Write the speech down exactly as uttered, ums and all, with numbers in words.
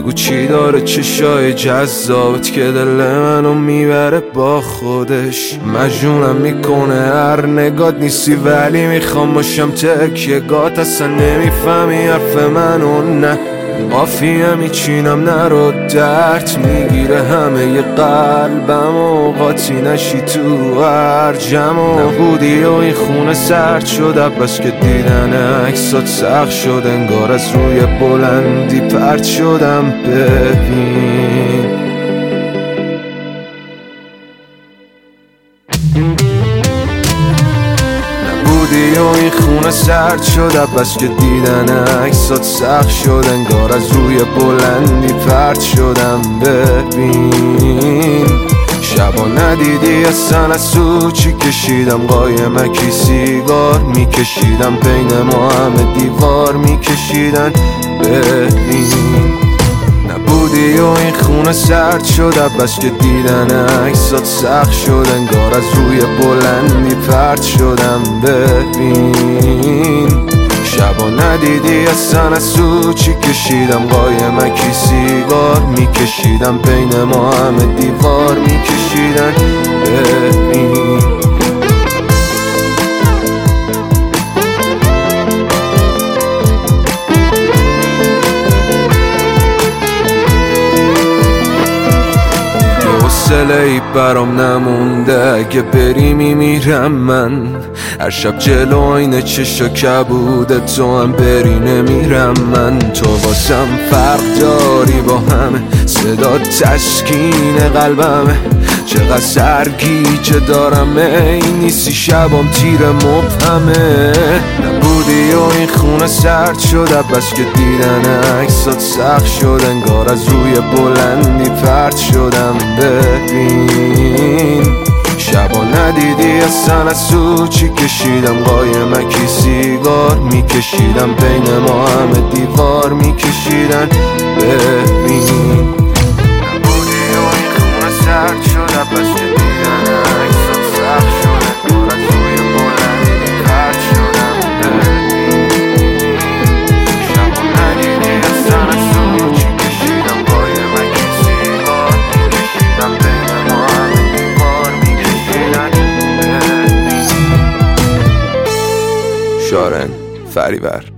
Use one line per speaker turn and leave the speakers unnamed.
بگو چی داره چشای جذابت که دل منو میبره با خودش. مجنونم میکنه هر نگات نیستی ولی میخوام باشم تکیه‌گات. اصلا نمیفهمی حرف منو نه قافیه میچینم نرو درد میگیره همه ی قلبم و قاطی نشی تو هر جمع. نبودی و این خونه سرد شده بس که دیدن عکسات سخت شد انگار از روی بلندی پرت شدم. ببین بودی و این خونه سرد شده بس که دیدن عکسات سخت شد انگار از روی بلندی پرت شدم. ببین شبا ندیدی اصلا از تو چی کشیدم قایمکی سیگار میکشیدم بین ما همه دیوار میکشیدن. ببین نبودی و این خونه سرد شده بس که دیدن عکسات سخت شد انگار از روی بلندی پرت شدم. ببین شبا ندیدی اصلا از تو چی کشیدم قایمکی سیگار میکشیدم بین ما همه دیوار میکشیدن. ببین حوصله ای برام نمونده اگه بری میمیرم من. هر شب جلو آینه چشا کبوده تو هم بری نمیرم من. تو واسم فرق داری با همه صدا تسکین قلبمه. چقدر سرگیجه دارم ای نیستی شبام تیر مبهمه. نبودی و این خونه سرد شده بس که دیدن عکسات سخت شد انگار از روی بلندی پرت شدم. ببین شبا ندیدی اصلا از تو چی کشیدم قایمکی سیگار میکشیدم بین ما همه دیوار میکشیدن. ببین نبودی و این خونه سرد شده بس که دیدن عکسات سخت شد انگار از روی بلندی پرت شدم. ببین شبا ندیدی اصلا از تو چی کشیدم قایمکی سیگار میکشیدم بین ما همه دیوار میکشیدن. ببین شارن فریور